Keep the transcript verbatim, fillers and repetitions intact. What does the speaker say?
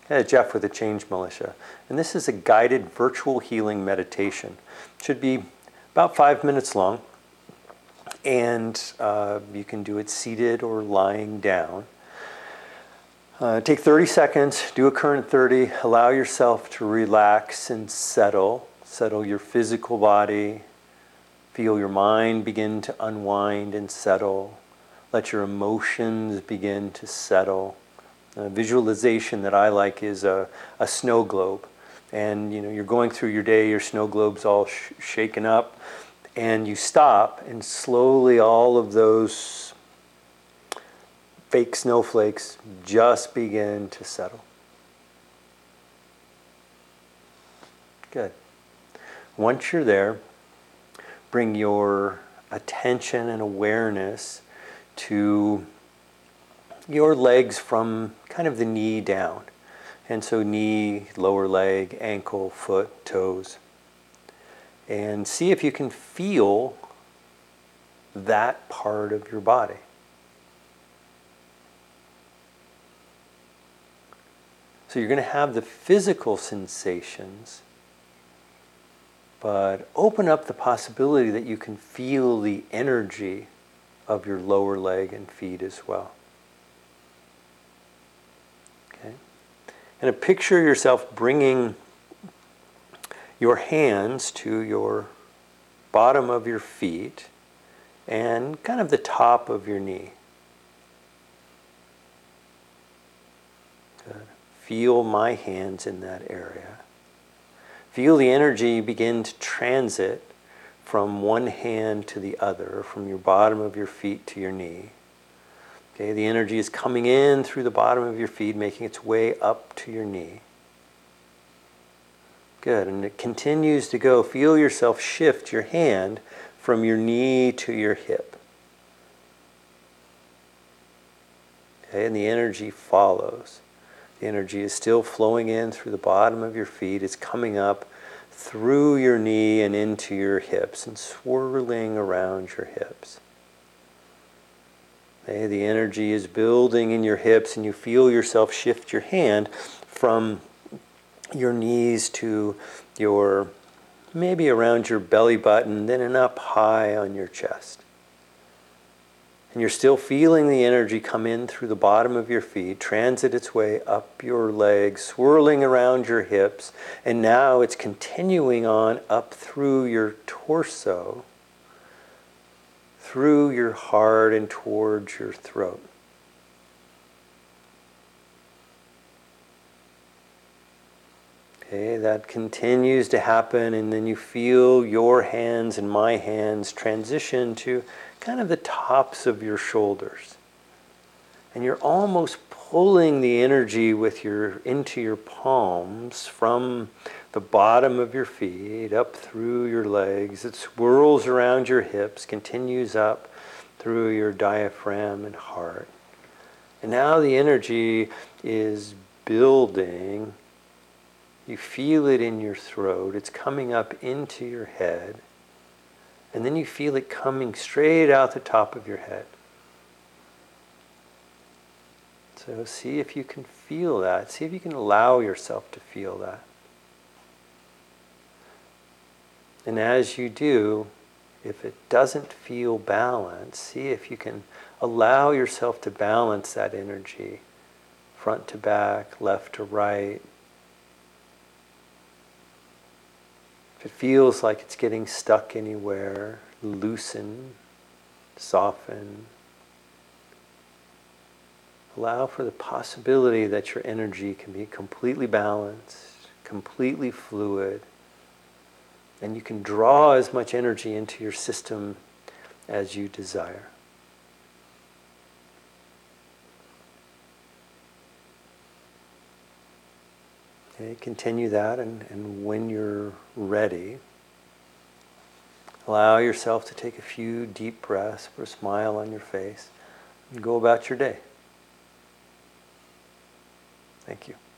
Uh, Jeff with the Change Militia. And this is a guided virtual healing meditation. It should be about five minutes long. And uh, you can do it seated or lying down. Uh, take thirty seconds, do a current thirty. Allow yourself to relax and settle. Settle your physical body. Feel your mind begin to unwind and settle. Let your emotions begin to settle. A visualization that I like is a, a snow globe. And you know, you're going through your day, your snow globe's all sh- shaken up, and you stop, and slowly all of those fake snowflakes just begin to settle. Good. Once you're there, bring your attention and awareness to your legs from kind of the knee down. And so knee, lower leg, ankle, foot, toes. And see if you can feel that part of your body. So you're going to have the physical sensations, but open up the possibility that you can feel the energy of your lower leg and feet as well. Okay? And picture yourself bringing your hands to your bottom of your feet and kind of the top of your knee. Good. Feel my hands in that area. Feel the energy begin to transit from one hand to the other, from your bottom of your feet to your knee. Okay, the energy is coming in through the bottom of your feet, making its way up to your knee. Good, and it continues to go. Feel yourself shift your hand from your knee to your hip. Okay, and the energy follows. The energy is still flowing in through the bottom of your feet. It's coming up through your knee and into your hips and swirling around your hips. Okay, the energy is building in your hips, and you feel yourself shift your hand from your knees to your, maybe around your belly button, then and up high on your chest. And you're still feeling the energy come in through the bottom of your feet, transit its way up your legs, swirling around your hips, and now it's continuing on up through your torso, through your heart and towards your throat. Okay, that continues to happen, and then you feel your hands and my hands transition to kind of the tops of your shoulders. And you're almost pulling the energy with your into your palms from the bottom of your feet up through your legs. It swirls around your hips, continues up through your diaphragm and heart. And now the energy is building. You feel it in your throat. It's coming up into your head. And then you feel it coming straight out the top of your head. So see if you can feel that. See if you can allow yourself to feel that. And as you do, if it doesn't feel balanced, see if you can allow yourself to balance that energy, front to back, left to right. If it feels like it's getting stuck anywhere, loosen, soften. Allow for the possibility that your energy can be completely balanced, completely fluid, and you can draw as much energy into your system as you desire. Okay, continue that, and, and when you're ready, allow yourself to take a few deep breaths, put a smile on your face, and go about your day. Thank you.